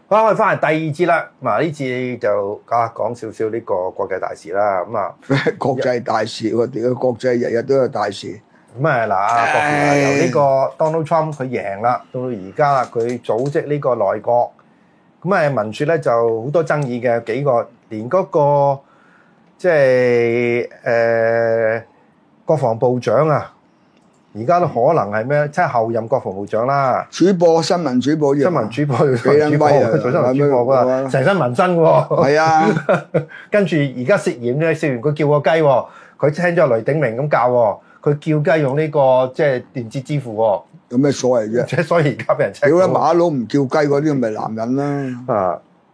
好，我哋翻嚟第二節啦。嗱，呢次就講少少呢個國際大事啦。咁啊， 國際大事，我哋嘅國際日日都有大事。 咁啊嗱，國父由呢個 Donald Trump 佢贏啦，到而家啦，佢組織呢個內閣。咁啊，民主咧就好多爭議嘅幾個，連嗰個即係國防部長啊。而家都可能係咩？即係後任國防部長啦， 新聞主播， 做新聞主播㗎，成身紋身喎。 係啊， 跟住而家涉嫌佢叫個雞喎，佢聽咗雷鼎明咁教喎，佢叫雞用呢個即係電子支付喎。 有咩所謂啫？ 即係所以而家俾人 check。 屌啦，馬佬唔叫雞嗰啲咪男人啦。 啊！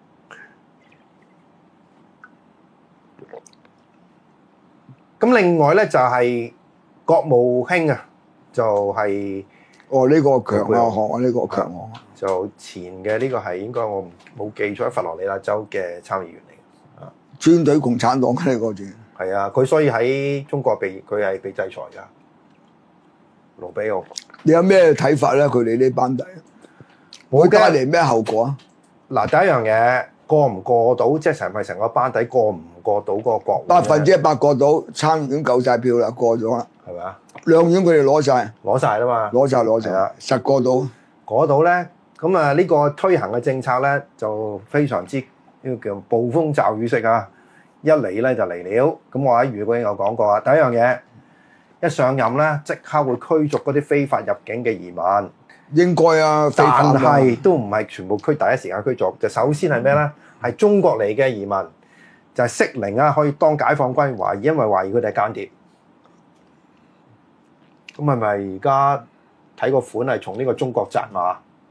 咁另外咧就係國務卿啊。就係呢個強啊項啊，呢個強項就前嘅呢個係應該我冇記錯，佛羅里達州嘅參議員嚟嘅啊， 專隊共產黨嘅呢個字係啊，佢所以喺中國佢係被制裁㗎。盧比奧， 你有咩睇法咧？佢哋呢班底會帶嚟咩後果啊？ 嗱，第一樣嘢過唔過到，即係成個班底過唔過到嗰個國會 ？100%過到，參議院夠晒票啦，過咗啦， 係咪啊？ 兩院佢哋攞晒啦嘛， 攞晒啦，實過到。 嗰度咧，咁啊呢個推行嘅政策咧就非常之呢個叫暴風驟雨式啊！一嚟咧就嚟了。咁我喺預告已經有講過啊。第一樣嘢，一上任咧即刻會驅逐嗰啲非法入境嘅移民。 應該啊， 但係都唔係全部第一時間驅逐。就首先係咩咧？係中國嚟嘅移民，就係適齡啊，可以當解放軍因為懷疑佢哋係間諜。咁係咪而家睇個款係從呢個中國摘嘛？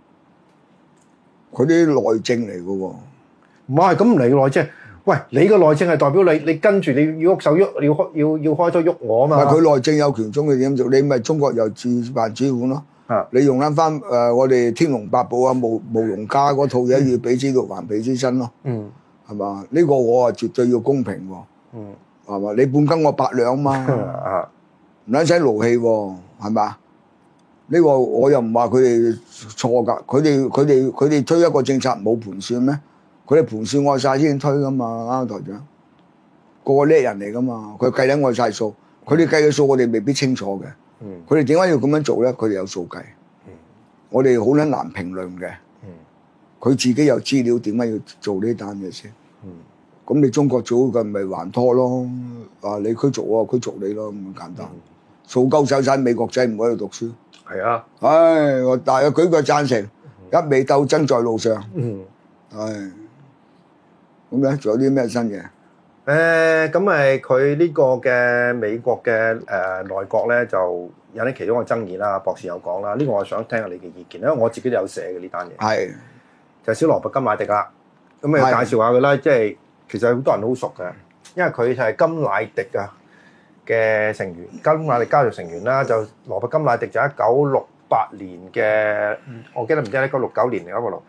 佢啲內政嚟嘅喎， 唔係咁嚟內政。喂，你個內政係代表你跟住你要喐手喐，要開咗喐我啊嘛。 佢內政有權中嘅點做？你咪中國又自辦主管咯。 啊， 你用翻我哋天龍八部啊、慕容家嗰套嘢要俾之道還俾之身咯。 嗯，係嘛？呢個我係絕對要公平喎。 嗯， 係嘛？你半斤我8兩嘛。 啊。 唔使勞氣喎，係嘛？呢個我又唔話佢哋錯㗎，佢哋推一個政策冇盤算咩？佢哋盤算愛晒先推㗎嘛，啱台長。個叻人嚟㗎嘛，佢計緊愛晒數，佢哋計嘅數我哋未必清楚嘅。佢哋點解要咁樣做咧？佢哋有數計。我哋好撚難評論嘅。佢自己有資料，點解要做呢單嘢先？咁你中國做嘅咪還拖咯？啊，你驅逐我，驅逐你咯，咁簡單。數夠晒美國仔唔喺度讀書。 係啊， 唉，我大約舉個贊成，一味鬥爭在路上。唉，咁咧仲有啲咩新嘢？ 咁咪佢呢個嘅美國嘅內閣咧就引起其中嘅爭議啦。博士有講啦，呢個我想聽下你嘅意見，因為我自己都有寫嘅呢單嘢。係，就係小羅伯金乃迪啦。咁啊介紹下佢啦，即係其實好多人都好熟嘅，因為佢係金乃迪啊嘅成員，金乃迪家族成員啦。就羅伯金乃迪就1968年嘅，我記得唔知1969年定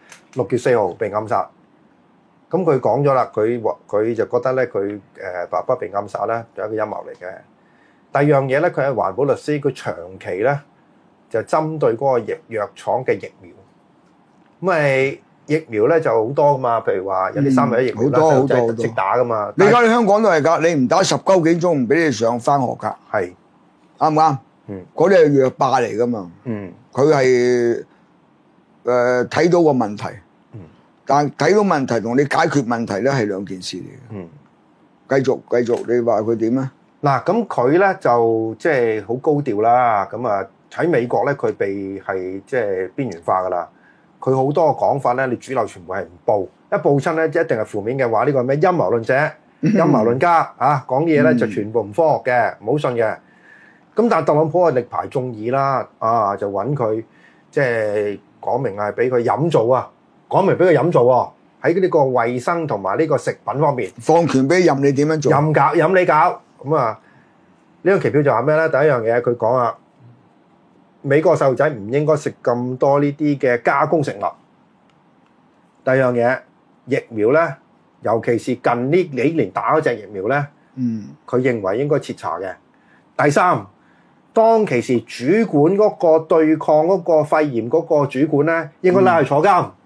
6月4號被暗殺。咁佢講咗啦，佢就覺得咧，佢爸爸被暗殺咧，就係一個陰謀嚟嘅。第二樣嘢咧，佢係環保律師，佢長期咧就針對嗰個藥廠嘅疫苗。咁咪疫苗咧就好多噶嘛，譬如話有啲3+1疫苗好多即打噶嘛。 你而家喺香港都係㗎，你唔打10幾鐘唔俾你上返學㗎， 係啱唔啱？嗰啲係藥霸嚟㗎嘛。佢係睇到個問題。但睇到問題同你解決問題咧係兩件事嚟嘅。繼續，你話佢點咧？ 嗱，咁佢咧就即係好高調啦。咁啊喺美國咧，佢被係即係邊緣化噶啦。佢好多個講法咧，你主流全部係唔報，一報親咧一定係負面嘅話。呢個係咩陰謀論者、陰謀論家啊，講啲嘢咧就全部唔科學嘅，唔好信嘅。咁但係特朗普係力排眾議啦，就揾佢即係講明係俾佢飲做啊。講明俾佢飲做喎，喺呢個衞生同埋呢個食品方面， 放權俾任你點樣做， 任你搞。咁啊，呢張期票就話咩咧？第一樣嘢佢講啊，美國細路仔唔應該食咁多呢啲嘅加工食物。第二樣嘢，疫苗咧，尤其是近呢幾年打嗰隻疫苗咧，佢認為應該徹查嘅。第三，當其時主管嗰個對抗嗰個肺炎嗰個主管咧，應該拉去坐監。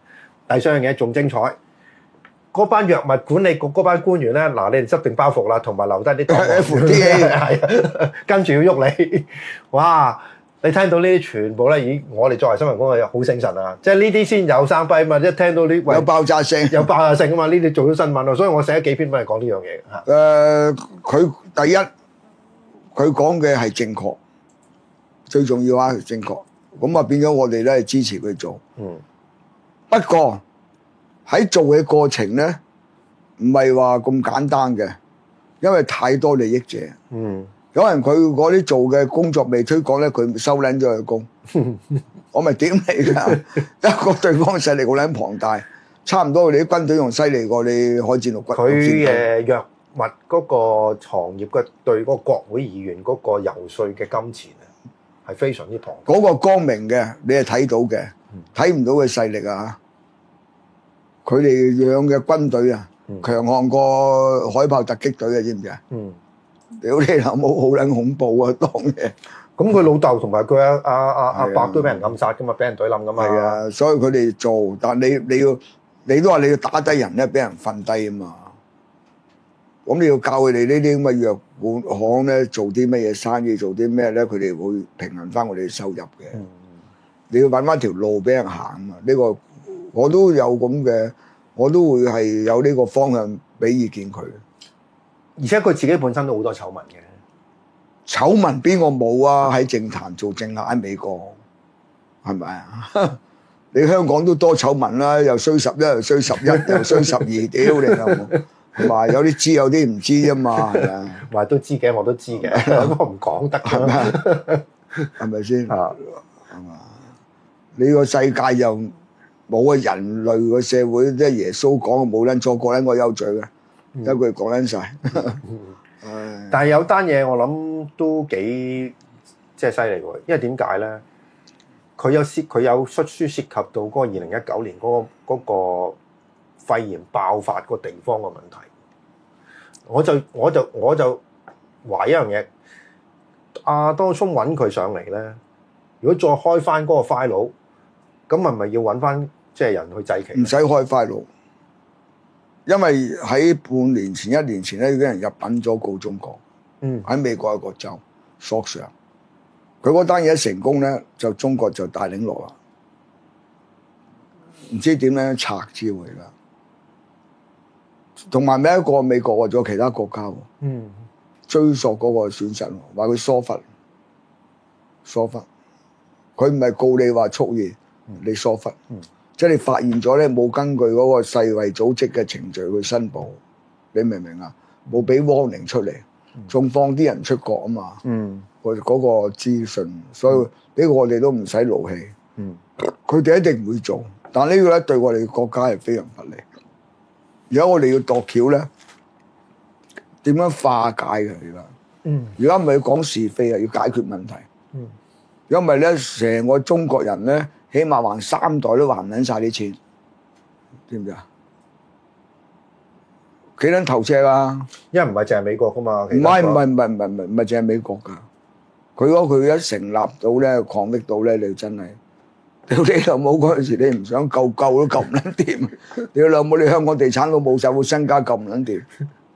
第三樣嘢仲精彩，嗰班藥物管理局嗰班官員咧，嗱你哋執定包袱啦，同埋留低啲檔 FDA 係跟住要喐你，哇！你聽到呢啲全部咧，咦！我哋作為新聞工作者好醒神啊，即係呢啲先有生輝嘛！一聽到呢有爆炸性， 有爆炸性啊嘛！呢啲做咗新聞咯，所以我寫咗幾篇文係講呢樣嘢嚇。 佢第一佢講嘅係正確，最重要啊係正確，咁啊變咗我哋咧係支持佢做。不過喺做嘅過程咧，唔係話咁簡單嘅，因為太多利益者。有人佢嗰啲做嘅工作未推廣咧，佢收撚咗佢工，我咪點你㗎？一個對方勢力好撚龐大，差唔多你啲軍隊仲犀利過你海戰陸軍。 佢藥物嗰個行業嘅對嗰個國會議員嗰個遊說嘅金錢啊，係非常之龐大。 嗰個光明嘅你係睇到嘅，睇唔到嘅勢力啊！佢哋養嘅軍隊啊，強悍過海豹突擊隊嘅，知唔知啊？屌你老母，好撚恐怖啊！當嘢， 咁佢老豆同埋佢阿伯都俾人暗殺噶嘛，俾人懟冧噶嘛。 係啊，所以佢哋做，但你都話你要打低人咧，俾人瞓低啊嘛。咁你要教佢哋呢啲咁嘅藥管行咧，做啲咩嘢生意，做啲咩咧，佢哋會平衡翻我哋收入嘅。你要揾翻條路俾人行啊嘛。呢個我都有咁嘅，我都會係有呢個方向俾意見佢。 而且佢自己本身都好多醜聞嘅， 醜聞邊個冇啊？喺政壇做政客喺美國，係咪啊？你香港都多醜聞啦，又衰11，又衰11，又衰12，屌你老母！同埋有啲知，有啲唔知啫嘛，係咪啊？ 話都知嘅，我都知嘅，不過唔講得㗎嘛， 係咪先？係嘛？你個世界又冇啊！人類個社會即係耶穌講嘅冇撚錯過撚個有罪嘅。一句講緊晒， 但係有單嘢我諗都幾即係犀利喎，因為點解咧？佢有出書涉及到嗰個2019年嗰個肺炎爆發個地方嘅問題，我就懷疑一樣嘢，阿當初揾佢上嚟咧，如果再開翻嗰個 file，咁係咪要揾翻即係人去祭旗？ 唔使開 file。因為喺半年前、1年前咧，已經有人入稟咗告中國。喺美國一個州索上，佢嗰單嘢成功咧，就中國就大領落啦。唔知點樣拆之回啦。同埋咩一個美國或者其他國家喎？追溯嗰個損失，話佢疏忽。佢唔係告你話蓄意，你疏忽。即係你發現咗咧，冇根據嗰個世衛組織嘅程序去申報，你明唔明啊？冇俾 warning 出嚟，仲放啲人出國啊嘛。嗰個資訊，所以呢個我哋都唔使勞氣。佢哋一定唔會做，但呢個咧對我哋國家係非常不利。而家我哋要度橋咧，點樣化解嘅而家？而家唔係要講是非啊，要解決問題。因為咧，成個中國人咧。起碼還3代都還唔撚晒啲錢，知唔知啊？幾撚頭赤啊？ 因為唔係淨係美國噶嘛， 唔係淨係美國噶。佢一成立到咧，抗擊到咧，你真係屌你老母嗰陣時，你唔想救都救唔撚掂。屌你老母，你香港地產都冇晒，會身家救唔撚掂。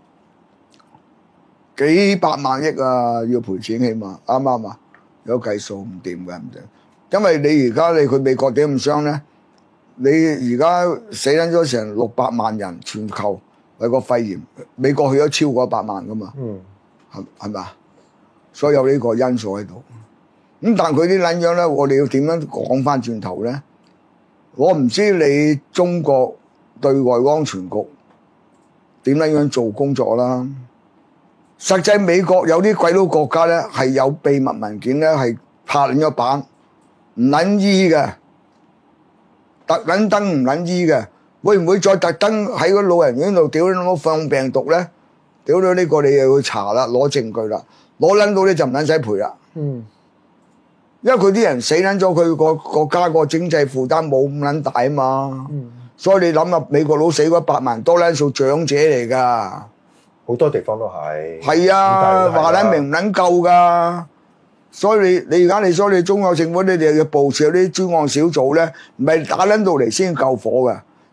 幾百萬億啊，要賠錢起碼，啱唔啱啊？有計數唔掂嘅，唔掂。因為你而家佢美國點咁傷咧？你而家死緊咗成600萬人，全球為個肺炎，美國去咗超過100萬噶嘛？係咪啊？所以有呢個因素喺度。咁但佢啲撚樣咧，我哋要點樣講翻轉頭咧？我唔知你中國對外安全局點撚樣做工作啦。實際美國有啲鬼佬國家咧係有秘密文件咧係拍撚咗板。唔撚醫嘅，特撚登唔撚醫嘅，會唔會再特登喺個老人院度屌你老母放病毒咧？屌到呢個你又要查啦，攞證據啦，攞撚到你就唔撚使賠啦。因為佢啲人死撚咗，佢個國家個經濟負擔冇咁撚大啊嘛。所以你諗下，美國佬死嗰100萬多撚數長者嚟㗎， 好多地方都係。 係啊，話撚明唔撚夠㗎。所以你而家所以你中國政府你哋要部署啲專案小組咧，唔係打撚到嚟先救火嘅，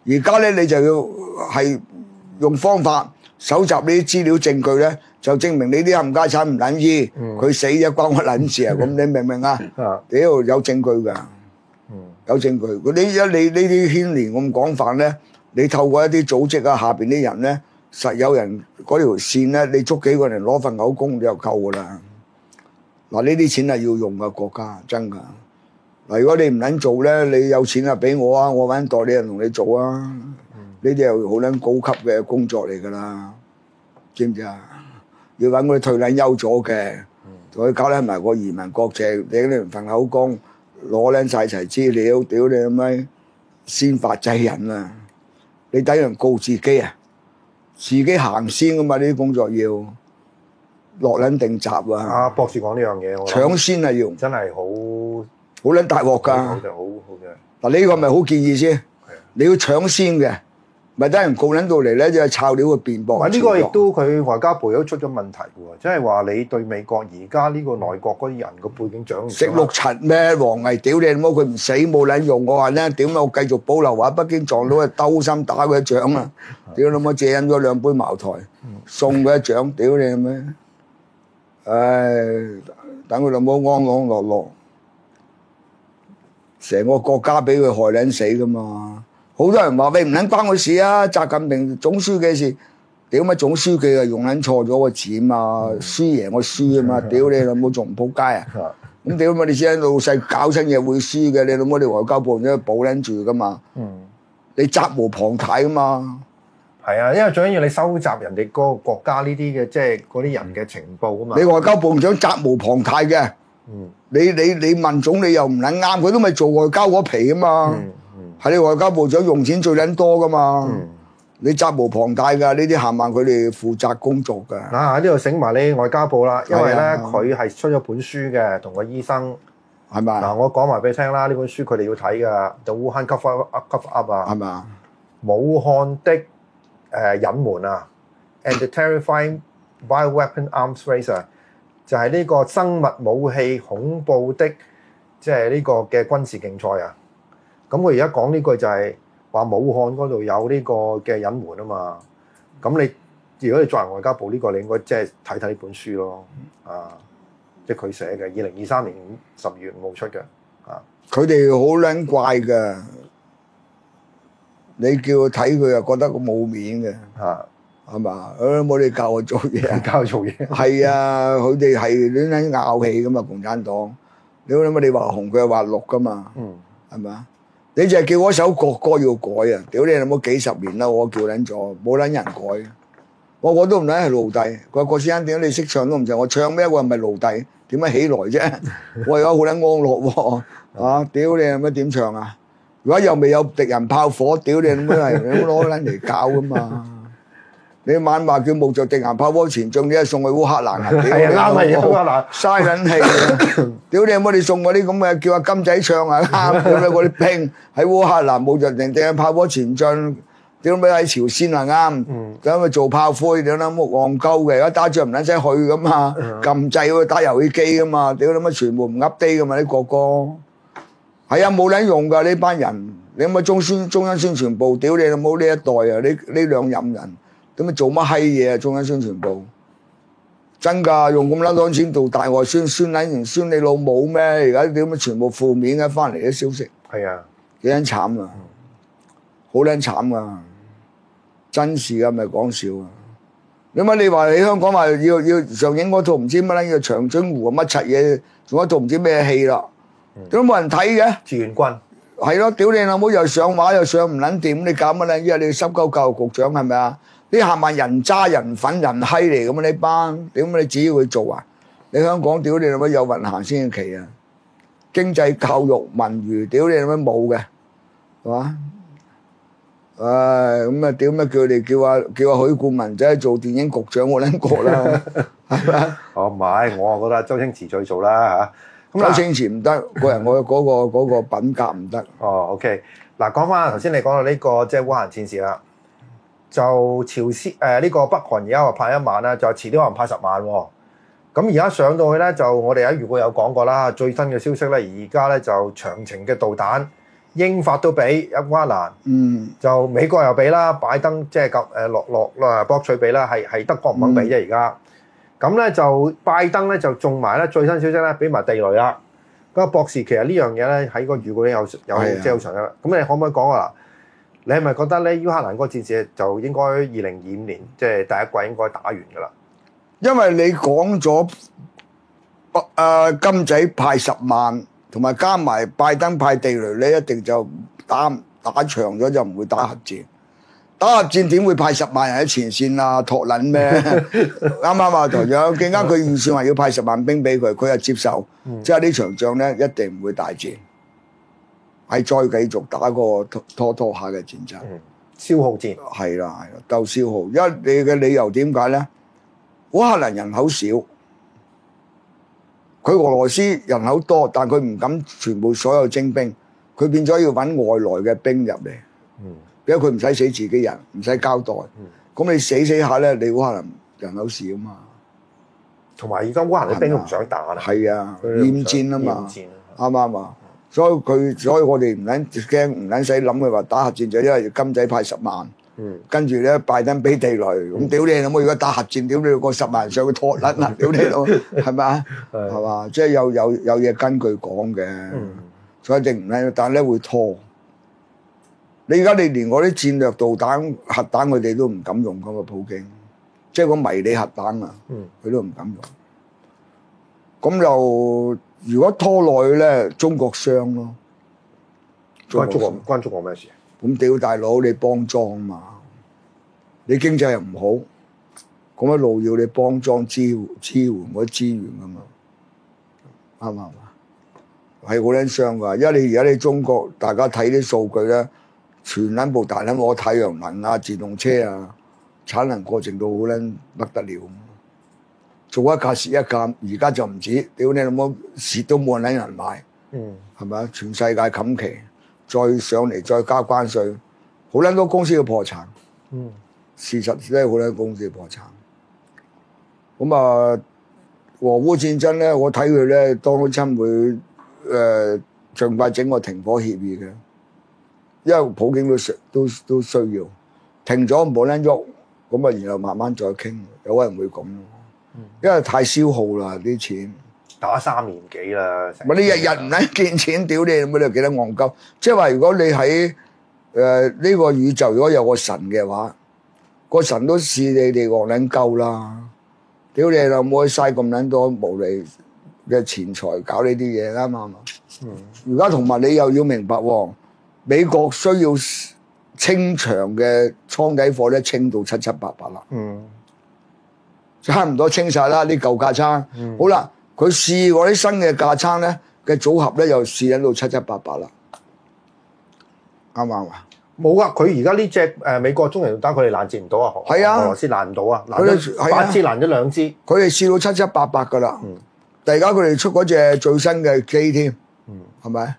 而家咧你就要係用方法搜集呢啲資料證據咧，就證明你啲冚家產唔撚醫，佢死咗關我撚事啊！咁你明唔明啊？屌有證據㗎，有證據。嗰啲你呢啲牽連咁廣泛咧，你透過一啲組織啊，下邊啲人咧，實有人嗰條線咧，你捉幾個人攞份口供就夠㗎啦。嗱，呢啲錢係要用㗎，國家真㗎。嗱，如果你唔撚做咧，你有錢啊俾我啊，我揾代理人同你做啊。呢啲係好撚高級嘅工作嚟㗎啦，知唔知啊？要揾嗰啲退撚休咗嘅，同佢搞撚埋個移民國籍，你嗰份口供攞撚晒齊資料，屌你咪先發制人啊！你等人告自己啊，自己行先㗎嘛，呢啲工作要落撚定閘啊！ 阿博士講呢樣嘢，我搶先啊要， 真係好撚大鑊㗎。 好嘅。 嗱呢個咪好建議先，你要搶先嘅。咪得人告撚到嚟咧，就係抄料嘅辯駁。 呢個亦都佢外交部都出咗問題喎，即係話你對美國而家呢個內閣嗰啲人個背景掌唔食六塵咩？王毅屌你老母，佢唔死冇撚用。我話咧，屌我繼續保留話北京撞到佢兜心打佢一掌啊！屌你老母借緊咗2杯茅台，送佢一掌，屌你咩？唉，等佢老母安安樂樂，成個國家俾佢害撚死噶嘛！好多人話喂唔撚關我事啊！習近平總書記事，屌乜總書記啊用撚錯咗個字嘛，輸贏個輸啊嘛，屌你老母仲唔仆街啊！咁屌乜你先老細搞親嘢會輸嘅，你老母你外交部都保撚住噶嘛？你責無旁貸噶嘛？ 係啊，因為最緊要你收集人哋嗰個國家呢啲嘅即係嗰啲人嘅情報啊嘛。 你外交部長責無旁貸嘅，你問總理又唔撚啱，佢都咪做外交嗰皮啊嘛。係你外交部長用錢最撚多噶嘛？你責無旁貸㗎，呢啲冚唪唥佢哋負責工作㗎。 喺呢度醒埋你外交部啦，因為咧佢係出咗本書嘅，同個醫生係咪？ 嗱，我講埋俾你聽啦，呢本書佢哋要睇㗎，就武漢 cover up 啊， 係咪？ 武漢的隱瞞啊 ，and the terrifying bioweapon arms race 啊，就係呢個生物武器恐怖的，即係呢個嘅軍事競賽啊。咁佢而家講呢句就係話武漢嗰度有呢個嘅隱瞞啊嘛，咁你如果你作為外交部呢個，你應該即係睇睇呢本書咯，即係佢寫嘅，2023年12月5號出嘅， 佢哋好撚怪㗎，你叫佢睇佢又覺得佢冇面嘅，係嘛？冇你教我做嘢， 教佢做嘢， 係啊，佢哋係亂撚拗氣㗎嘛，共產黨，你話紅佢又話綠㗎嘛，係咪？你就係叫嗰首國歌要改啊！屌你老母幾十年啦，我叫撚咗，冇撚人改。我都唔撚係奴隸。佢話郭先生點解你識唱都唔唱？我唱咩？我唔係奴隸，點樣起來啫？我而家好撚安樂喎，屌你老母點唱啊？如果又未有敵人炮火，屌你老母係你攞撚嚟搞噶嘛？你晚話叫冒着敵人炮火前進，你係送去烏克蘭啊？ 係啊，啱啊，烏克蘭嘥撚氣。屌你有冇你送嗰啲咁嘅叫阿金仔唱啊？啱咁樣嗰啲兵喺烏克蘭冒着敵人炮火前進，屌你喺朝鮮啊啱，咁咪做炮灰，屌你冇戇鳩嘅，而家打仗唔撚使去噶嘛，撳掣去打遊戲機噶嘛，屌你乜全部唔 update 噶嘛啲國歌，係啊冇撚用㗎呢班人，你乜中央宣傳部，屌你老母呢一代啊，呢兩任人。咁咪做乜閪嘢啊？中央宣傳部真㗎，用咁撚多錢做大外宣，宣你老母咩？而家點解全部負面嘅翻嚟啲消息？ 係啊， 幾撚慘啊！好撚慘啊！真事㗎，咪講笑啊！點解你話你香港話要上映嗰套唔知乜撚叫長津湖乜柒嘢，仲一套唔知咩戲啦？點解冇人睇嘅？ 志願軍係咯，屌你老母又上畫又上唔撚掂，你搞乜撚嘢？你濕鳩教育局長係咪啊？啲冚唪唥人渣人粉人閪嚟咁啊！呢班點解你指要佢做啊？你香港屌你老母有運行先奇啊！經濟教育文娛屌你老母冇嘅，係嘛？咁啊屌咩叫你叫阿許冠文仔做電影局長我撚過啦，係咪？ 哦唔係，我啊覺得周星馳再做啦嚇。 周星馳唔得，個人我嗰個品格唔得。 哦 OK，嗱講翻頭先你講到呢個即係烏克蘭戰事啦。就朝鮮呢個北韓而家話派1萬啦，就遲啲可能派10萬喎。咁而家上到去咧，就我哋喺預告有講過啦。最新嘅消息咧，而家咧就長程嘅導彈英法都俾烏克蘭，就美國又俾啦，拜登即係落博取俾啦，係德國唔肯俾啫而家。咁咧就拜登咧就中埋咧最新消息咧，俾埋地雷啦。嗰個博士其實呢樣嘢咧喺個預告有即係好長嘅。咁你可唔可以講啊？你係咪覺得咧烏克蘭嗰個戰事就應該2025年即係第一季應該打完㗎啦？ 因為你講咗金仔派10萬，同埋加埋拜登派地雷咧，一定就打長咗就唔會打核戰。打核戰點會派10萬人喺前線啊？托撚咩？啱啱啊，台長，更加佢預算話要派10萬兵俾佢，佢又接受，即係呢場仗咧一定唔會大戰，係再繼續打個拖下嘅戰爭， 消耗戰。 係啦，鬥消耗。因為你嘅理由點解咧？烏克蘭人口少，佢俄羅斯人口多，但佢唔敢全部所有徵兵，佢變咗要揾外來嘅兵入嚟。因為佢唔使死自己人，唔使交代。咁你死下咧，你烏克蘭人口少啊嘛。 同埋而家烏克蘭啲兵都唔想打啦。 係啊，厭戰啊嘛，啱唔啱啊？所以我哋唔撚驚，唔撚使諗佢話打核戰，就因為金仔派10萬。跟住咧，拜登俾地雷，咁屌你老母！如果打核戰，屌你個10萬人上去拖甩啦，屌你老母，係咪啊？係嘛？即係有嘢根據講嘅，所以一定唔撚，但係咧會拖。你而家你連我啲戰略導彈、核彈，佢哋都唔敢用咁嘅普京，即係個迷你核彈啊，佢都唔敢用。咁就如果拖落去咧，中國傷咯。 關中國咩事？ 咁屌大佬，你幫裝嘛？你經濟又唔好，咁一路要你幫裝支援嗰啲資源噶嘛？啱唔啱啊？係好撚傷噶，因為你而家你中國大家睇啲數據咧，全撚部大撚攞太陽能啊、電動車啊，產能過剩到好撚不得了。做一架蝕一架，而家就唔止，屌你老母蝕都冇人買，係咪啊？全世界冚旗。再上嚟再加關稅，好撚多公司要破產。事實咧，好撚多公司要破產。咁啊，俄烏戰爭咧，我睇佢咧，當勞侵會盡快整個停火協議嘅，因為普京都需要停咗冇撚喐，咁啊，然後慢慢再傾，有人會咁咯。因為太消耗啦啲錢。 打3年幾啦， 你日日唔撚見錢，屌你，咁你又幾得戇鳩？即係話如果你喺呢個宇宙如果有個神嘅話，個神都試你哋戇撚鳩啦！屌你老母，嘥咁撚多無理嘅錢財搞呢啲嘢啱唔啱啊？而家同埋你又要明白喎，美國需要清場嘅倉底貨咧，清到七七八八啦。差唔多清晒啦，啲舊架撐。好啦。佢試過啲新嘅架撐咧嘅組合咧，又試緊到七七八八啦，啱唔啱啊？ 冇啊！佢而家呢隻美國中型導彈，佢哋攔截唔到啊！係啊，俄羅斯攔唔到啊！攔咗8支，攔咗2支， 佢哋試到七七八八噶啦。但而家佢哋出嗰隻最新嘅機添，係咪？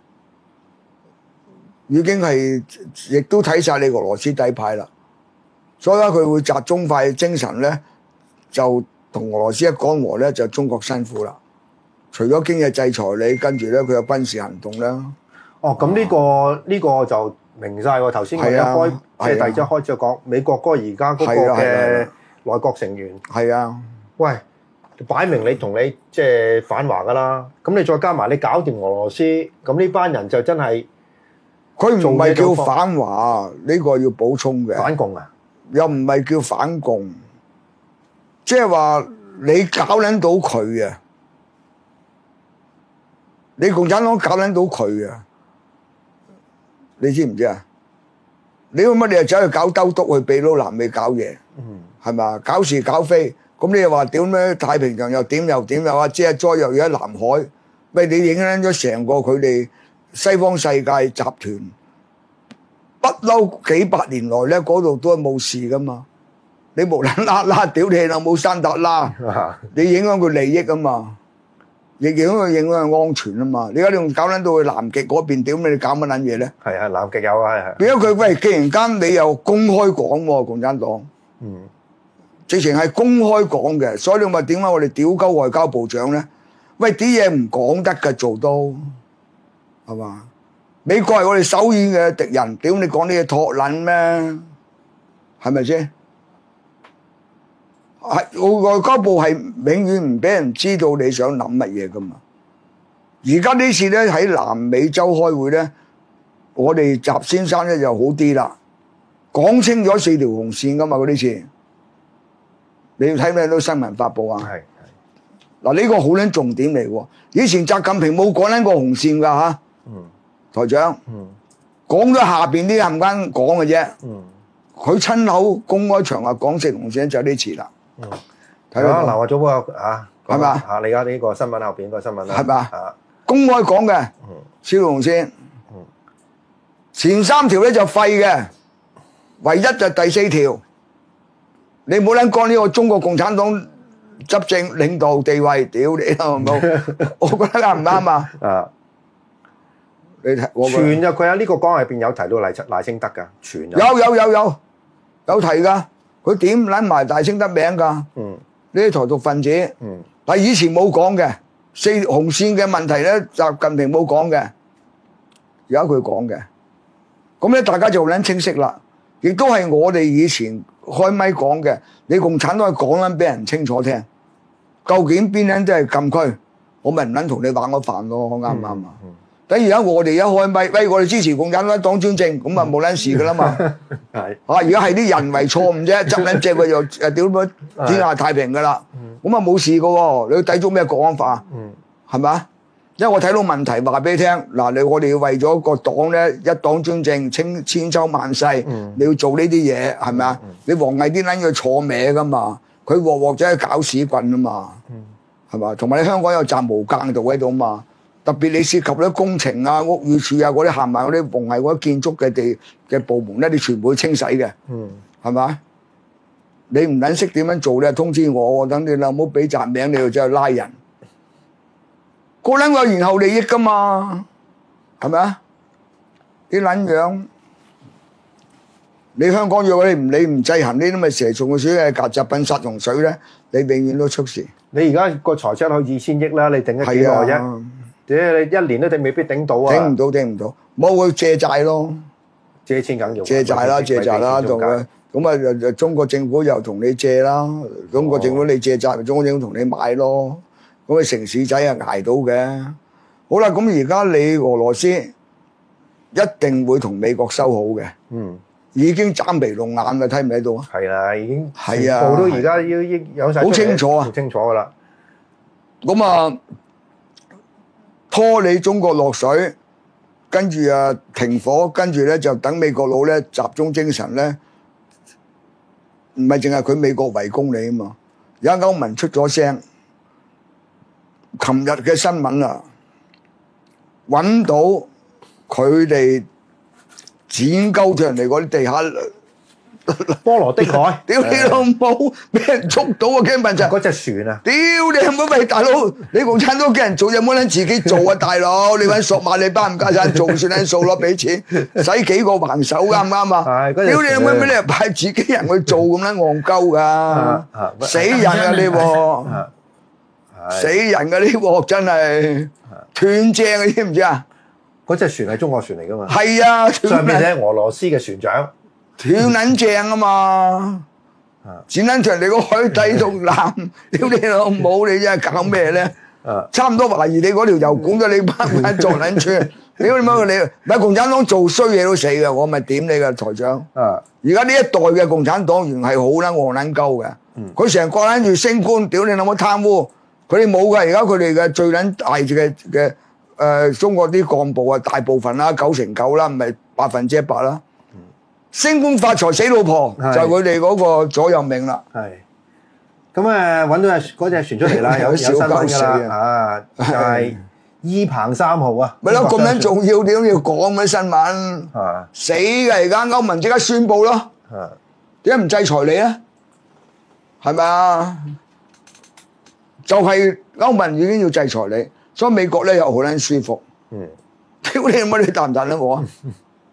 已經係亦都睇晒你俄羅斯底牌啦，所以咧佢會集中塊精神咧，就同俄羅斯一講和咧，就中國辛苦啦。除咗經濟制裁你，跟住咧佢有軍事行動啦。 哦，咁呢個就明晒喎。頭先我一開即係第二章開始講美國嗰個而家嗰個嘅內閣成員。 係啊， 喂，擺明你同你即係反華噶啦。咁你再加埋你搞掂俄羅斯，咁呢班人就真係佢唔係叫反華，呢個要補充嘅。 反共啊？ 又唔係叫反共，即係話你搞撚到佢啊！你共產黨搞撚到佢啊！你知唔知啊？你做乜你又走去搞兜篤去秘魯南美搞嘢？係咪？搞事搞非，咁你又話點咩？太平洋又點又話即係災又喺南海，喂！你影響咗成個佢哋西方世界集團，不嬲幾百年來咧，嗰度都係冇事噶嘛。你無啦啦屌你老母山達啦，你影響佢利益啊嘛。亦影響安全啊嘛！你而家你仲搞撚到去南極嗰邊，屌你搞乜撚嘢咧？ 係啊，南極有啊，係。 點解佢喂？既然間你又公開講喎，共產黨，直情係公開講嘅，所以你咪點解我哋屌鳩外交部長咧？喂，啲嘢唔講得㗎，做到係嘛？ 美國係我哋首要嘅敵人，屌你講啲嘢托撚咩？係咪先？外交部係永遠唔俾人知道你想諗乜嘢噶嘛。而家呢次咧喺南美洲開會咧，我哋習先生咧就好啲啦，講清咗4條紅線噶嘛。嗰啲次你要睇咩都新聞發佈啊。係嗱，呢個好撚重點嚟喎。以前習近平冇講撚過紅線㗎嚇。台長。講咗下邊啲冚唪唥講嘅啫。佢親口公開場合講4條紅線就呢次啦。 睇下南華早報啊， 係嘛？ 啊，你而家呢個新聞後邊個新聞啦， 係嘛？公開講嘅4條紅線。前3條咧就廢嘅，唯一就第4條。你冇撚講呢個中國共產黨執政領導地位，屌你老母！我覺得啱唔啱啊？啊！你睇傳就佢喺呢個講話入邊有提到賴清德㗎，傳有提㗎。佢點撚埋賴清德名㗎？呢啲台獨分子。但係以前冇講嘅4紅線嘅問題咧，習近平冇講嘅，而家佢講嘅。咁咧大家就撚清晰啦。亦都係我哋以前開咪講嘅，你共產黨講撚俾人清楚聽，究竟邊撚都係禁區，我咪唔撚同你玩個飯咯，啱唔啱啊？等而家我哋一開咪，喂，我哋支持共產黨黨專政，咁啊冇撚事噶啦嘛。係而家係啲人為錯誤啫，執撚隻佢就屌乜天下太平噶啦，咁啊冇事噶喎，你要抵觸咩國安法？係咪？因為我睇到問題話俾你聽，嗱，我哋要為咗個黨咧一黨專政，千秋萬世，你要做呢啲嘢，係咪啊？你王毅啲撚要坐歪噶嘛，佢鑊鑊仔係搞屎棍啊嘛，係嘛？同埋你香港有站無間道喺度嘛，特別你涉及啲工程啊、屋宇署啊嗰啲行埋嗰啲逢係嗰啲建築嘅部門咧，你全部要清洗嘅，係咪？你唔撚識點樣做咧，通知我，等你啦，唔好俾雜名，你就走去拉人。個撚有延後利益噶嘛，係咪啊？啲撚樣，你香港如果你唔制衡呢啲咪蛇蟲嘅水嘅曱甴噴殺蟲水咧，你永遠都出事。 你而家個財赤去2000億啦，你頂得幾耐啫？你1年都未必頂到啊！ 頂唔到，冇去借債咯， 借錢梗要借債啦，仲咁啊！中國政府又同你借啦，中國政府你借債，中國政府同你買咯。咁你城市仔啊捱到嘅，好啦，咁而家你俄羅斯一定會同美國修好嘅，已經斬眉弄眼啦，睇唔睇到啊？ 係啦，已經全部都而家要有晒好清楚啊， 好清楚噶啦。 咁啊，拖你中國落水，跟住啊停火，跟住咧就等美國佬咧集中精神咧，唔係淨係佢美國圍攻你啊嘛，而家歐盟出咗聲。琴日嘅新聞啊，揾到佢哋剪鳩咗人哋嗰啲地下波羅的海， 屌你老母，俾人捉到啊！驚問就嗰隻船啊！ 屌你老母喂，大佬，你共產黨叫人做有冇撚自己做啊？大佬，你揾索馬里巴唔加曬做算撚數咯，俾錢使幾個橫手啱唔啱啊？屌你老母咩？你派自己人去做咁撚戇鳩噶，死人啊你喎！死人㗎呢鑊真係斷正啊！知唔知啊？ 嗰隻船係中國船嚟噶嘛？ 係啊， 上面係俄羅斯嘅船長， 斷撚正啊嘛！剪撚長你個海底同艦，屌你老母！你真係搞咩咧？差唔多懷疑你嗰條油管咗你班作撚串，屌你媽！你咪共產黨做衰嘢都死嘅，我咪點你嘅台長。而家呢一代嘅共產黨員係好撚戇撚鳩嘅，佢成日掛撚住升官，屌你老母貪污！佢哋冇㗎，而家佢哋嘅最撚大嘅中國啲幹部啊，大部分啦，99%啦，唔係100%啦。升官發財死老婆就係佢哋嗰個左右銘啦。係。 咁揾到嗰隻船出嚟啦，有新聞㗎啦，啊，就係伊彭3號啊。 咪咯，咁撚重要點要講嘅新聞？死㗎！而家歐盟即刻宣佈咯。點解唔制裁你啊？係咪啊？就係歐盟已經要制裁你，所以美國咧又好撚舒服。屌你乜你答唔答得我啊？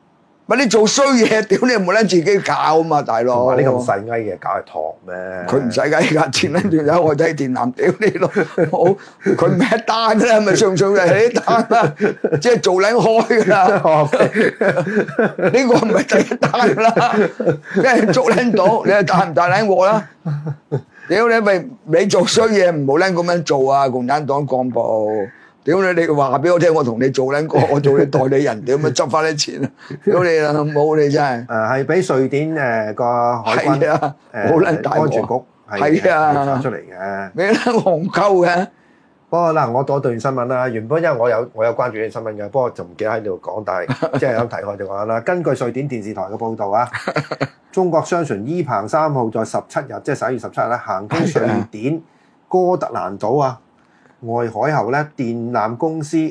咪你做衰嘢，屌你冇撚自己搞啊嘛，大佬！ 話呢咁細翳嘅搞係托咩？ 佢唔使㗎，而家前撚仲有我睇電纜，屌你咯！好，佢唔係一單啦，咪上上係一單啦，即係做撚開㗎啦。呢個唔係第一單啦，因為捉撚到，你係大唔大撚鑊啦？屌你咪你做衰嘢唔好撚咁樣做啊！共產黨幹部。屌你！你話俾我聽，我同你做撚過，我做你代理人，屌咪執翻啲錢啊！屌你啦，冇你真係。係俾瑞典個海關啊，好撚大安全局係啊發出嚟嘅。 你撚戇鳩嘅。 不過嗱，我多段新聞啦。原本因為我有關注呢啲新聞嘅，不過就唔記得喺度講，但係即係有提開就講啦。根據瑞典電視台嘅報導啊，中國商船伊鵬3號在17日，即係11月17日咧，行經瑞典哥特蘭島啊。外海後咧，電纜公司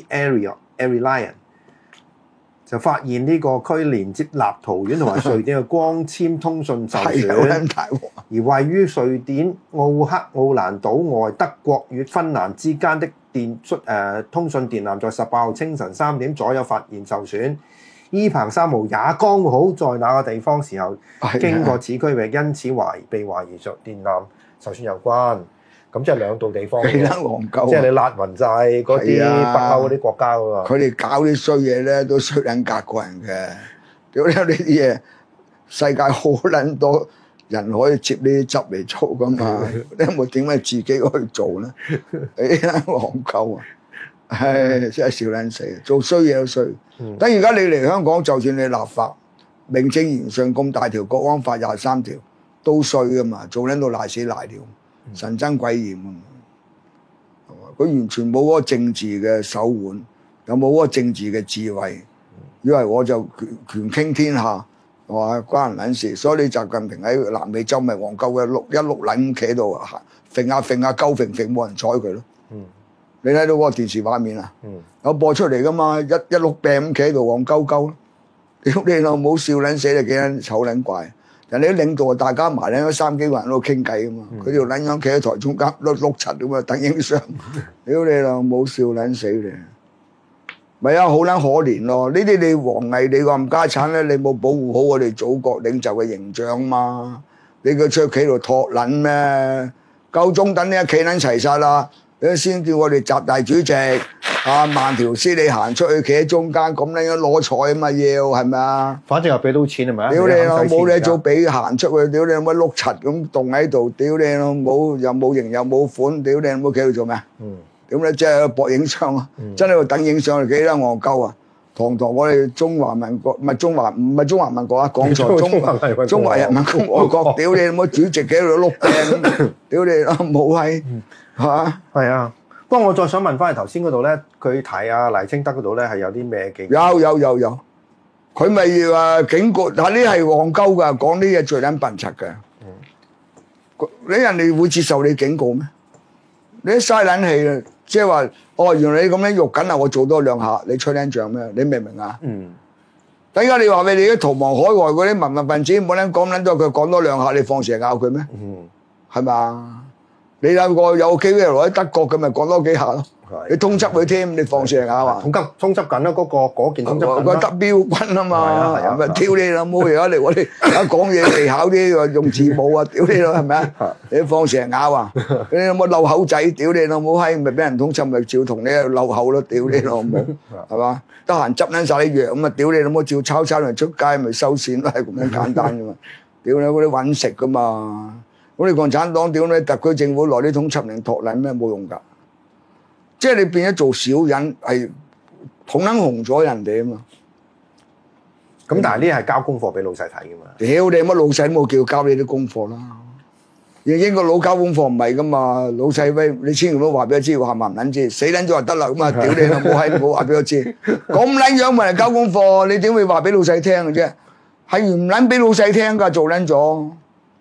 Airline 就發現呢個區連接立陶宛同埋瑞典嘅光纖通訊受損，而位於瑞典奧克奧蘭島外德國與芬蘭之間的通訊電纜在18號清晨3點左右發現受損。伊鵬3號也剛好在那個地方時候經過此區域，因此被懷疑著電纜受損有關。咁即係兩度地方， 幾撚戇鳩， 即係你辣暈晒嗰啲北歐嗰啲國家㗎喎。 佢哋搞啲衰嘢咧，都衰撚格過人嘅。屌你呢啲嘢，世界好撚多人可以接呢啲汁嚟做噶嘛？你有冇點解自己去做咧？你撚戇鳩啊！唉，真係笑撚死，做衰嘢都衰。等而家你嚟香港，就算你立法名正言順咁大條國安法23條都衰噶嘛，做撚到賴死賴尿。神憎鬼厭啊！佢完全冇嗰個政治嘅手腕，有冇嗰個政治嘅智慧？以為我就權傾天下，話關人撚事。所以你習近平喺南美洲咪戇鳩嘅一碌撚企喺度揈下揈下鳩揈冇人睬佢咯。你睇到嗰個電視畫面啊？有播出嚟噶嘛？一碌病咁企喺度戇鳩鳩咯。屌你老母笑撚死你幾撚醜撚怪！人哋啲領導啊，大家埋撚咗3幾個人喺度傾偈啊嘛，佢條撚樣企喺台中間碌柒咁啊，等影相。屌你老母笑撚死你！咪啊，好撚可憐咯！呢啲你王毅你個冚家產咧，你冇保護好我哋祖國領袖嘅形象嘛？你個出企度托撚咩？夠鐘等你一企撚齊晒啦！你先叫我哋習大主席慢條斯理行出去，企喺中間咁樣攞彩啊嘛，要係咪啊？ 反正又俾到錢係咪啊？ 屌你老母，冇你做俾行出去，屌你老母碌柒咁棟喺度，屌你老母又冇型又冇款，屌你老母企喺度做咩？點咧即係搏影相啊！真係喺度等影相，幾撚戇鳩啊！堂堂我哋中華民國唔係中華民國啊，講錯中華人民共和國，屌你老母主席企喺度碌病，屌你老母閪！係嘛？ 係啊，不過我再想問翻頭先嗰度咧，佢提啊黎清德嗰度咧係有啲咩警？ 有，佢咪話警告，但係呢係戇鳩㗎，講呢嘢最撚笨柒嘅。你人哋會接受你警告咩？你嘥撚氣啦，即係話哦，原來你咁樣喐緊啊，我做多2下，你吹撚脹咩？你明唔明啊？等而家你話俾你啲逃亡海外嗰啲民分子冇撚講撚咗，佢講多2下，你放蛇咬佢咩？係嘛？你有個機會喺德國，佢咪講多幾下咯？你通緝佢添，你放蛇咬啊？ 通緝緊啦，嗰件通緝緊啦。 個德標軍啊嘛，係咪挑你老母而家嚟我哋而家講嘢技巧啲，用字母啊，屌你老係咪啊？你放蛇咬啊？你有冇漏口仔？屌你老母閪，咪俾人通緝咪照同你漏口咯？屌你老母係嘛？得閒執撚曬啲藥咁啊！屌你老母照抄人出街咪收錢咯，係咁樣簡單啫嘛！屌你嗰啲揾食噶嘛！咁你共產黨屌你特區政府來啲通緝令托撚咩冇用㗎？即係你變咗做小人係捧撚紅咗人哋啊嘛！ 咁但係呢係交功課俾老細睇㗎嘛？ 屌你乜老細冇叫交你啲功課啦！英國佬交功課唔係㗎嘛？老細喂，你千祈唔好話俾我知，話唔撚知，死撚咗就得啦咁啊！屌你老母閪，唔好話俾我知，咁撚樣咪嚟交功課？你點會話俾老細聽嘅啫？係唔撚俾老細聽㗎，做撚咗。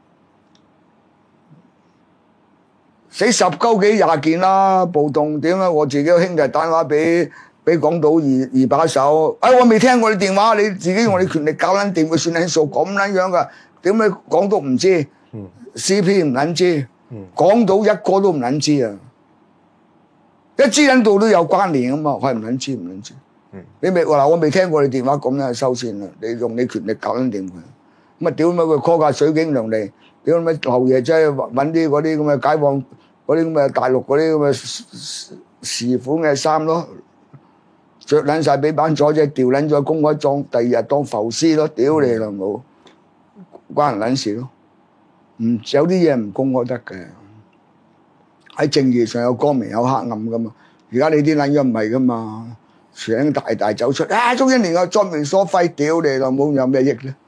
死10鳩幾20件啦！暴動點解？我自己個兄弟打電話俾港島二把手，我未聽過你電話，你自己用你權力搞撚掂佢算撚數咁撚樣噶？點解港島唔知？CP 唔撚知，港島一個都唔撚知啊！一知撚到都有關聯啊嘛，係唔撚知唔撚知？ 你未嗱，我未聽過你電話咁樣收線啦，你用你權力搞緊掂佢。咁啊屌乜佢 call 架水警糧嚟，屌乜後爺真係揾啲嗰啲咁嘅解放嗰啲咁嘅大陸嗰啲咁嘅時款嘅衫咯，着撚晒俾班左仔調撚咗公開裝，第二日當浮屍咯，屌你老母，關人撚事咯。有啲嘢唔公開得嘅，喺正義上有光明有黑暗噶嘛。而家你啲撚樣唔係噶嘛，全大大走出中英聯合作明所廢，屌你老母有咩益咧？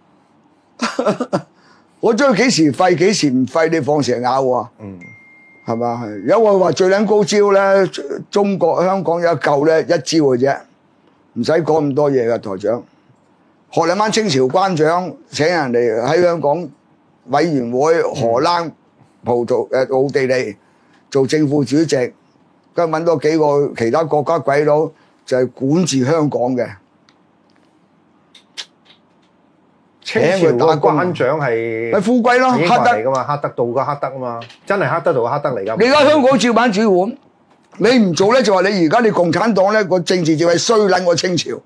我將幾時廢幾時唔廢，你放蛇咬我啊？係嘛？有我話最撚高招咧，中國香港有一嚿咧，一招嘅啫，唔使講咁多嘢噶，台長。學兩班清朝關長請人嚟喺香港委員會荷蘭、葡萄奧地利做政府主席，跟住揾多幾個其他國家鬼佬就係管治香港嘅。 清朝個關長係富貴咯，黑德嚟噶嘛，黑德道個黑德啊嘛，真係黑德道個黑德嚟噶。 你而家香港照板煮碗，你唔做咧就話你而家你共產黨咧個政治智慧衰撚過清朝。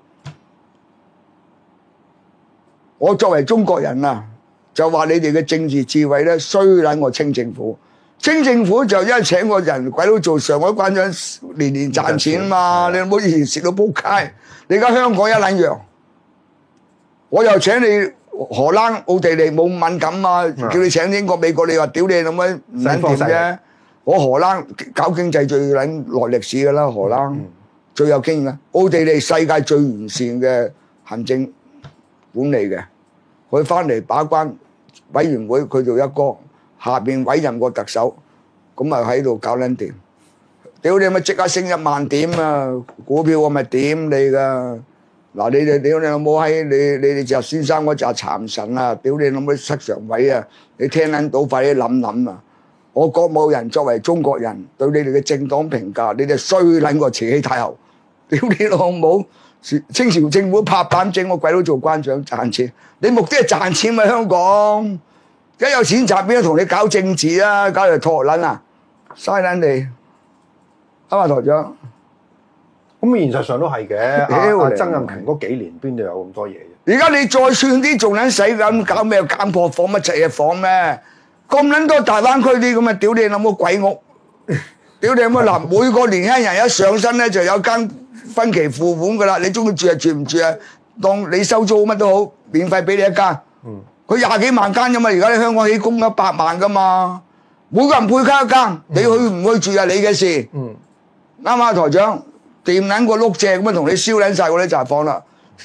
我作為中國人啊，就話你哋嘅政治智慧咧衰撚過清政府。清政府就因為請個人鬼佬做上海關長，年年賺錢嘛，你唔好以前蝕到仆街。你而家香港一撚樣，我又請你。荷蘭、奧地利冇敏感啊，叫你請英國、美國，你話屌你咁樣唔撚掂啫。我荷蘭搞經濟最撚耐歷史噶啦，荷蘭最有經驗啦。奧地利世界最完善嘅行政管理嘅，佢翻嚟把關委員會，佢做一個下邊委任個特首，咁啊喺度搞撚掂。屌你咪即刻升1萬點啊！股票我咪點你噶。嗱，你哋屌你老母閪，你哋就先生嗰隻殘神啊！屌你老母塞常委啊！你聽撚到快啲諗諗啊！我國務人作為中國人對你哋嘅政黨評價，你哋衰撚過慈禧太后！屌你老母！清朝政府拍板整個鬼佬做關長賺錢，你目的係賺錢咪香港？一有錢賺邊度同你搞政治啊？搞嚟托撚啊！嘥撚你啱嘛，台長？ 咁現實上都係嘅。曾蔭權嗰幾年邊度有咁多嘢啫？ 而家你再算啲仲撚使咁搞咩監破房乜柒嘢房咩？咁撚多大灣區啲咁嘅屌你老母鬼屋，屌你老母嗱！每個年輕人一上身咧就有間分期付款噶啦，你中意住就住，唔住啊？當你收租乜都好，免費俾你一間。佢20幾萬間啫嘛，而家你香港起供100萬噶嘛，每個人配卡一間，你去唔去住係你嘅事。啱嘛，台長？掂撚個碌正咁樣同你燒撚晒嗰啲雜房啦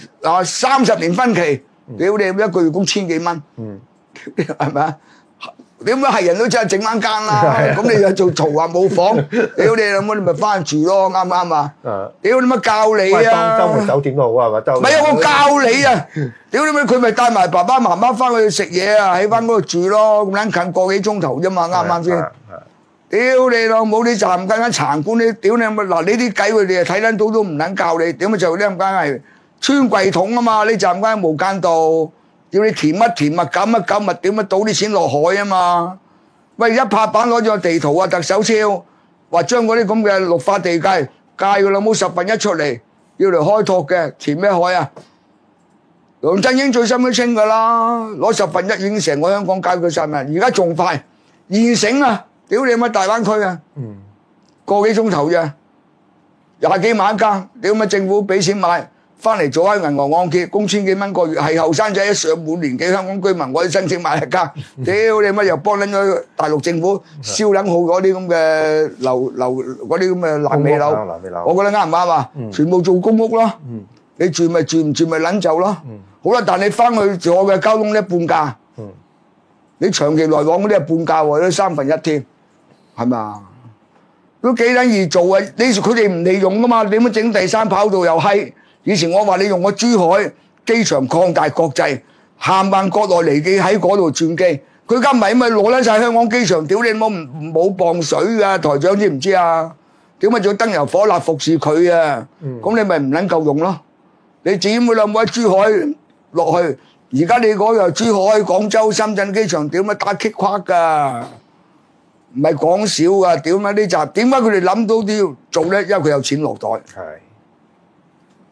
，30年分期，屌你一個月供1000幾蚊，係咪啊？點解係人都真係整翻間啦？咁你又做嘈話冇房，屌你老母你咪翻住咯，啱唔啱啊？屌你乜教你啊？ 周末酒店都好啊，係咪？ 唔係啊，我教你啊！屌你咪佢咪帶埋爸爸媽媽翻去食嘢啊，喺翻嗰度住咯，咁撚近個幾鐘頭啫嘛，啱唔啱先？屌你老母！你站間間殘官，你屌你咪嗱，呢啲計佢哋睇撚到都唔撚教你，點解就呢間係穿櫃桶啊嘛？你站間無間道，叫你填乜填物搞乜搞物，點乜倒啲錢落海啊嘛？喂，一拍板攞咗個地圖啊，特首超話將嗰啲咁嘅綠化地界佢老母1/10出嚟，要嚟開拓嘅，填咩海啊？梁振英最深都清噶啦，攞1/10已經成個香港解決晒啦，而家仲快現成啊！屌你乜大灣區啊！個幾鐘頭啫，20幾萬一間，屌乜政府俾錢買，翻嚟做喺銀行按揭，供1000幾蚊個月，係後生仔一上滿年紀香港居民，我要申請買一間，屌你乜又幫撚咗大陸政府燒撚好嗰啲咁嘅樓嗰啲咁嘅爛尾樓，我覺得啱唔啱啊？全部做公屋咯，你住咪住，唔住咪撚走咯。好啦，但你翻去做嘅交通咧半價，你長期來往嗰啲係半價喎，都1/3添。係嘛？都幾撚易做啊！佢哋唔利用噶嘛？點樣整第3跑道又閪？以前我話你用個珠海機場擴大國際，限辦國內嚟機喺嗰度轉機，佢而家咪攞撚晒香港機場，屌你冇磅水啊！台長知唔知啊？點解仲要燈油火蠟服侍佢啊？咁你咪唔撚夠用咯？你自己每兩冇喺珠海落去，而家你嗰個珠海、廣州、深圳機場點樣打棘跨㗎？唔係講少噶，屌乜呢集？點解佢哋諗到都要做咧？因為佢有錢落袋，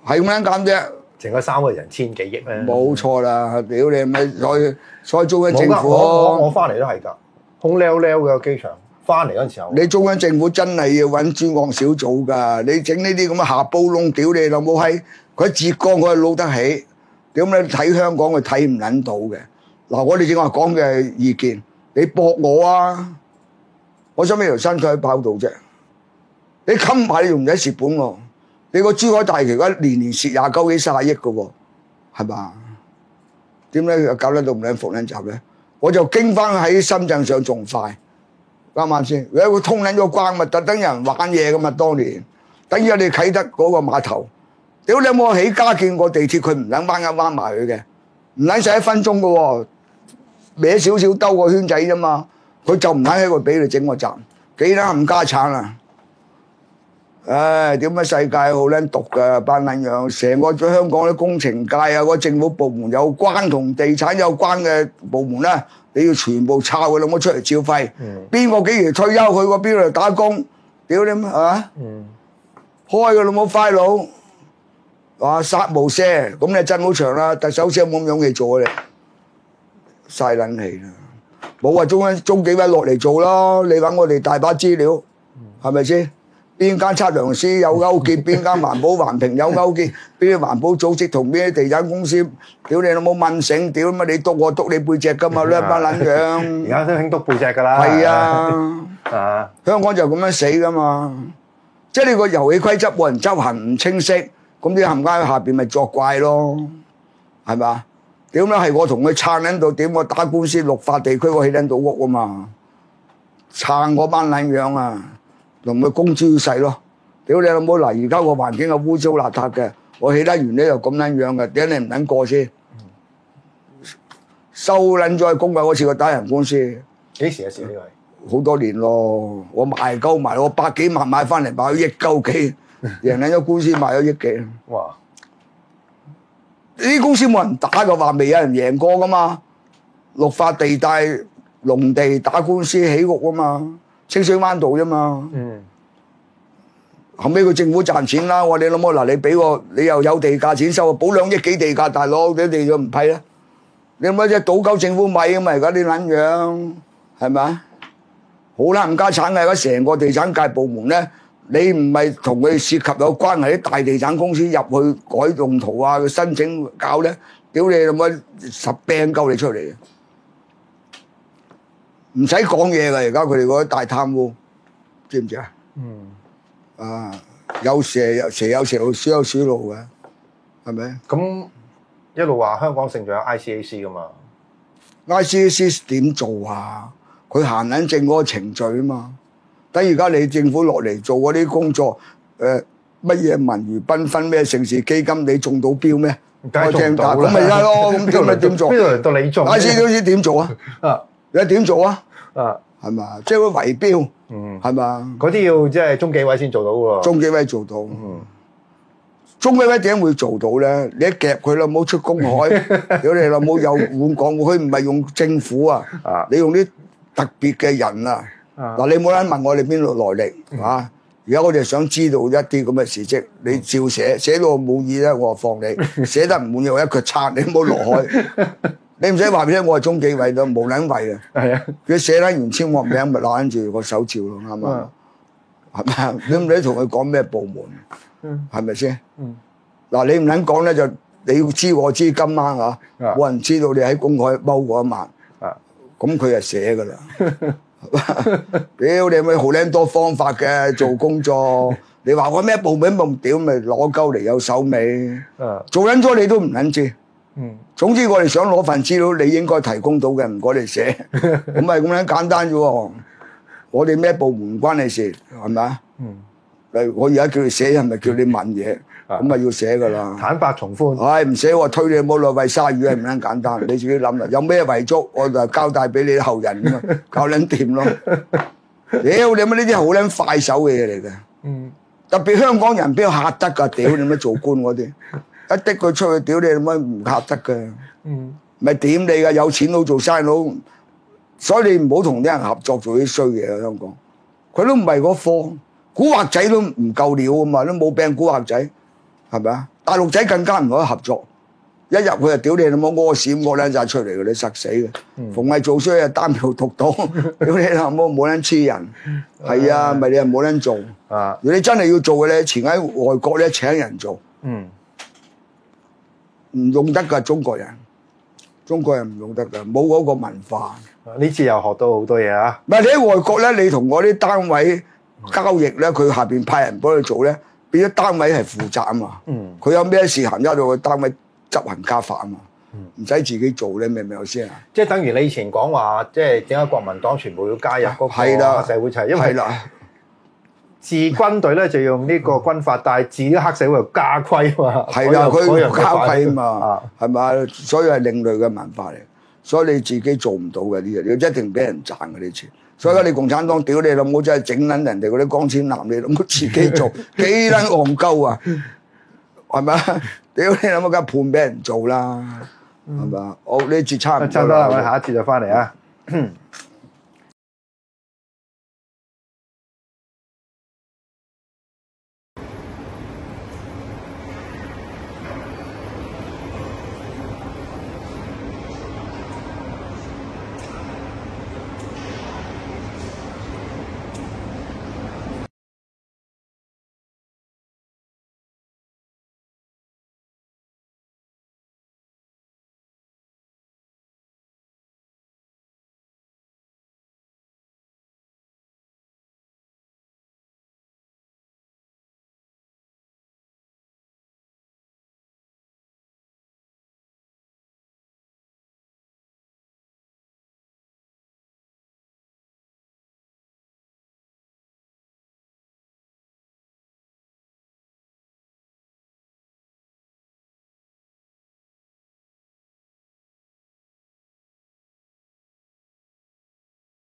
係咁樣減啫。 成個3個人千幾億咧。 冇錯啦，屌你咪所以中央政府， 我翻嚟都係㗎，空溜溜嘅機場。翻嚟嗰陣時候， 你中央政府真係要揾專案小組㗎，你整呢啲咁嘅下煲窿，屌你老母閪！佢喺浙江佢係撈得起，點解睇香港佢睇唔撚到嘅？嗱，我哋正話講嘅意見，你駁我啊！我想咩條身佢喺跑道啫？你冚埋你仲唔使蝕本喎？你個珠海大橋而家年蝕29幾30億嘅喎，係嘛？點解搞得到唔撚復撚集咧？我就經翻喺深圳上仲快。啱唔啱先？有個通撚咗關咪特登有人玩嘢噶嘛？當年等於我哋啟德嗰個碼頭，屌你有冇起家見過地鐵？佢唔撚彎一彎埋佢嘅，唔撚使1分鐘嘅喎，歪少少兜個圈仔啫嘛。佢就唔撚喺度俾你整個站，幾撚冚家產啊！唉，點解世界好撚毒㗎班撚樣？成個香港啲工程界啊，嗰政府部門有關同地產有關嘅部門咧。你要全部抄佢老母出嚟照肺，邊個幾時退休去過邊度打工？屌你媽係嘛？開個老母 file，話殺無赦，咁你真好長啦！特首先冇咁勇氣做啊你，嘥撚氣啦！冇話中紀委落嚟做咯，你揾我哋大把資料，係咪先？邊間測量師有勾結，邊間環保環評有勾結，邊啲環保組織同邊啲地產公司，屌你老母問醒，屌乜你督我督你背脊噶嘛，兩班撚樣。 而家都興督背脊噶啦。 係啊，香港就咁樣死噶嘛，即係你個遊戲規則冇人執行唔清晰，咁啲冚家下邊咪作怪咯，係嘛？屌咩係我同佢撐喺度，點我打官司綠化地區我起撚到屋啊嘛，撐嗰班撚樣啊！同佢公諸於世咯，屌你老母嗱！而家個環境係污糟邋遢嘅，我起得完咧又咁撚樣嘅，點解你唔撚過先？收撚咗去公委嗰次個打人官司， 幾時嘅事呢個係？ 好多年咯，我賣鳩埋，我100幾萬買翻嚟，賣咗億鳩幾，贏撚咗官司賣咗億幾。哇！呢啲公司冇人打嘅話，未有人贏過噶嘛？綠化地帶、農地打官司起屋啊嘛。清水灣道啫嘛，後尾個政府賺錢啦，我哋諗嗱，你俾我，你又有地價錢收，補2億幾地價，大佬你哋就唔批啦？你乜啫？倒鳩政府米咁嘛？而家啲撚樣係咪啊？好啦，冚家產嘅，而家成個地產界部門咧，你唔係同佢涉及有關係啲大地產公司入去改動圖啊，申請搞咧，屌你諗乜10病鳩你出嚟？唔使講嘢㗎，而家佢哋嗰啲大貪污，知唔知啊？啊，有蛇有蛇路，鼠有鼠路嘅，係咪？ 咁一路話香港勝在有 ICAC 噶嘛 ？ICAC 點做啊？佢行緊正嗰個程序啊嘛。等而家你政府落嚟做嗰啲工作，乜嘢文娛繽紛咩城市基金，你中到標咩？ 梗係中到啦。 咁咪得咯，咁點咪點做？ 邊度輪到你中 ？ICAC 點做啊？你點做啊？ 啊， 係嘛？即係會圍標，係嘛？ 嗰啲要即係中紀委先做到喎。 中紀委做到，中紀委點解會做到咧？你一夾佢啦，唔好出公海，如果你啦冇有換港，佢唔係用政府啊，你用啲特別嘅人啊。嗱，你冇得問我哋邊度來歷啊？而家我哋想知道一啲咁嘅事蹟，你照寫到我滿意咧，我就放你；寫得唔滿意，我一腳插你，唔好落海。你唔使話俾我聽，我係中紀委都冇撚為嘅。係啊，佢寫得完簽我名，咪攞住個手照咯，啱嘛？係咪啊？你唔使同佢講咩部門，係咪先？嗱，你唔撚講咧，就你要知我知今晚嚇，冇人知道你喺公海踎過1晚。咁佢就寫噶啦。屌你咪好撚多方法嘅做工作。你話我咩部門咁屌，咪攞鳩嚟有手尾。做撚咗你都唔撚知。總之我哋想攞份資料，你應該提供到嘅，唔該你寫，咁咪咁樣簡單啫喎。我哋咩部門唔關你事，係咪啊？我而家叫你寫，係咪叫你問嘢？咁咪要寫噶啦。 坦白從寬。 唉，唔寫我推你冇落餵鯊魚係唔撚簡單，你自己諗啦。有咩遺囑，我就交代俾你啲後人咁啊，搞撚掂咯。屌你乜呢啲好撚快手嘅嘢嚟嘅。特別香港人邊有嚇得㗎？屌你乜做官嗰啲。一滴佢出去，屌你乜唔嚇得嘅，咪點你㗎？有錢佬做生意佬，所以你唔好同啲人合作做啲衰嘢啊！香港，佢都唔係嗰科，古惑仔都唔夠料啊嘛，都冇病古惑仔，係咪啊？ 大陸仔更加唔可以合作。一入去就屌你老母屙屎屙撚晒出嚟嘅，你實死嘅。逢係做衰啊，單票獨黨，屌你老母冇撚黐人。係啊，咪你又冇撚做。如果你真係要做嘅咧，前喺外國咧請人做。唔用得㗎，中國人唔用得㗎，冇嗰個文化。 呢次又學到好多嘢啊！ 唔係你喺外國咧，你同嗰啲單位交易咧，佢下邊派人幫你做咧，變咗單位係負責啊嘛。佢有咩事行咗到個單位執行家法啊嘛，唔使自己做咧，明唔明先啊？ 即係等於你以前講話，即係點解國民黨全部要加入嗰個社會齊？因為自軍隊咧就用呢個軍法，但係自己黑社會又加規啊嘛。 係啦，佢加規啊嘛，係嘛？所以係另類嘅文化嚟，所以你自己做唔到嘅呢樣，你一定俾人賺嘅啲錢。所以而家你共產黨屌你老母，真係整撚人哋嗰啲光纖男，你老母自己做幾撚戇鳩啊？係咪啊？屌你老母，梗係判俾人做啦，係咪啊？好，呢節差唔多啦， 我哋下一節就翻嚟啊。